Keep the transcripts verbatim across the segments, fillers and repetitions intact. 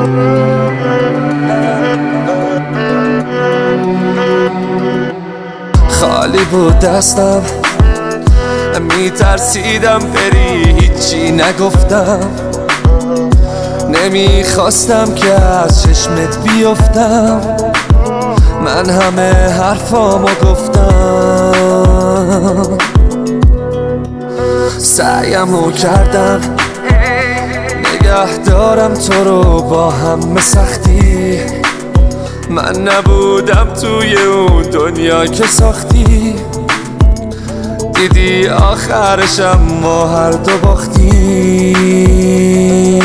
خالی بود دستم، میترسیدم بری، هیچی نگفتم. نمیخواستم که از چشمت بیفتم، من همه حرفامو گفتم. سعیمو کردم نگه دارم تو رو با همه سختی. من نبودم توی اون دنیا که ساختی. دیدی آخرشم ما هر دو باختی.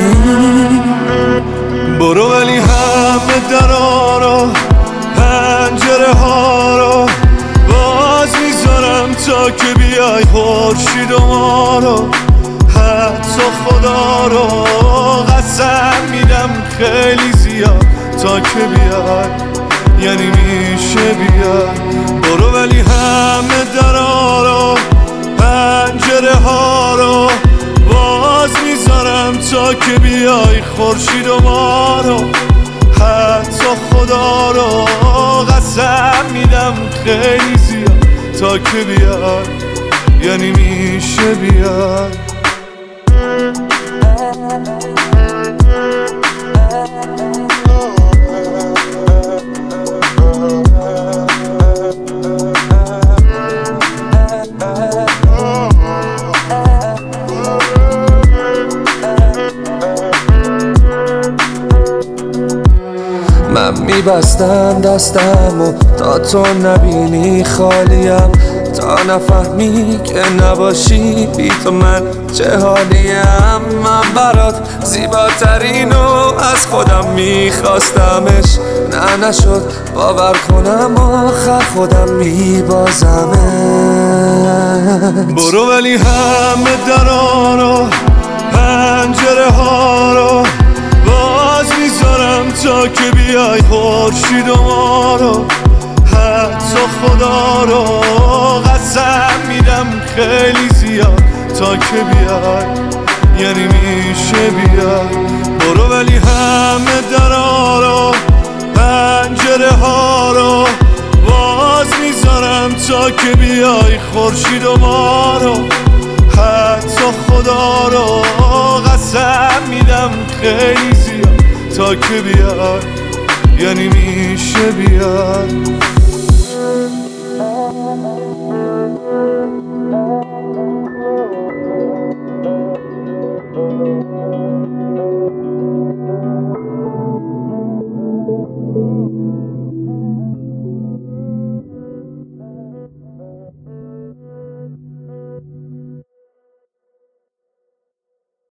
برو ولی همه درا رو، پنجره ها رو باز میذارم تا که بیای خورشید و ما رو. حتی خدا رو قسم میدم خیلی زیاد تا که بیای، یعنی میشه بیای. برو ولی همه درا رو، پنجره ها رو باز میذارم تا که بیای خورشید و ما رو. حتی خدا رو قسم میدم خیلی زیاد تا که بیای، یعنی میشه بیای. من میبستم دستمو تا تو نبینی خالیم، تا نفهمی که نباشی بی تو من چه حالیم. من برات زیباترینو از خودم میخواستمش، نه نشد باور کنم آخر خودم میبازمش. برو ولی همه درا رو، پنجره ها رو باز میذارم تا که بیای خورشید و ما رو. حتی خدا رو قسم میدم خیلی زیاد تا که بیای، یعنی میشه بیای. برو ولی همه درا رو، پنجره ها رو باز میذارم تا که بیای خورشید و ما رو. حتی خدا رو قسم میدم خیلی زیاد تا که بیای، یعنی میشه بیای.